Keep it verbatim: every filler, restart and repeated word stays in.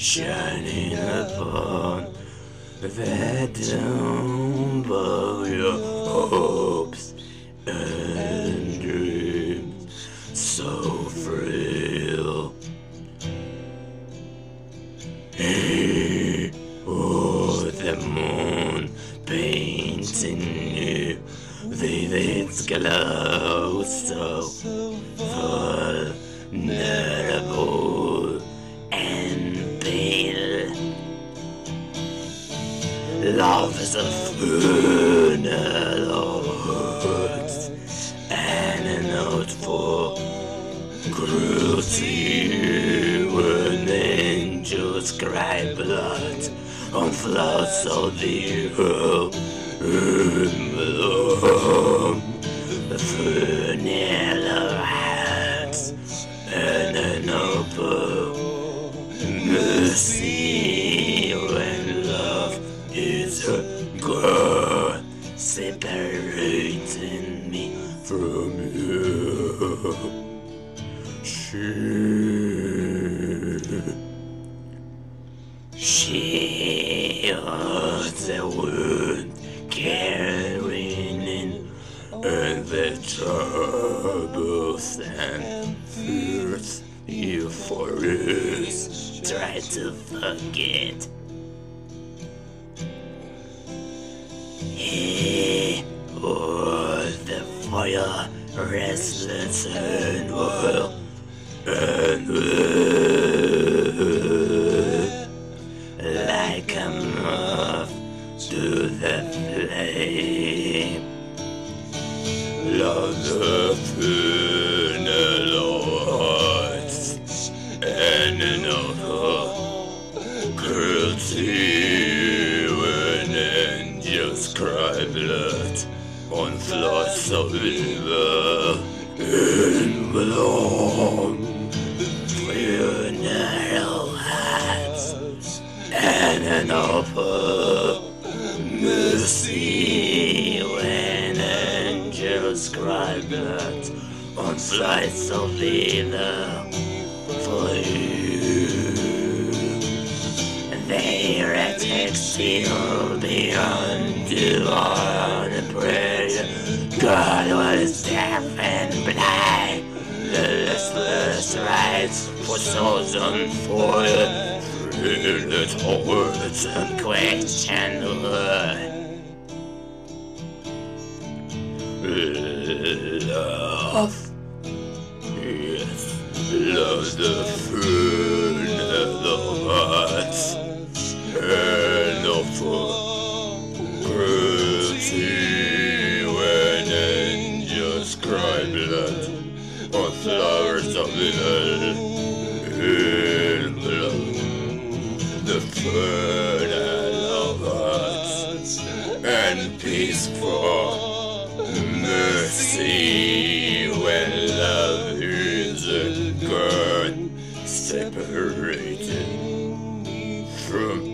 shining upon the tomb of your hopes and dreams, so frail. Hey, oh, the moon painting you with its glow, so vulnerable and pale. Love is a funnel of hurts and a note for cruelty when angels cry blood on floods of the earth. A funnel of hearts and an open mercy when love is a God separating me from you. She, she holds the wound carrying in and the troubles and fears you foreigners try to forget. He was the fire, restless and wild, and like a moth to the flame. Love the funnel of hearts and another cruelty when angels cry blood on floods of river in blood. Funeral hearts and an offer mercy when angels cry blood on flights of leather for you. Their attacks still beyond you on a prayer. God was deaf and blind. The listless rights for souls on fire. Fearless words unquestioned word. Love, yes, love the funnel of hearts and of cruelty when angels cry blood on flowers of the in blood. The funnel of hearts and peace for mercy when love is a God separated from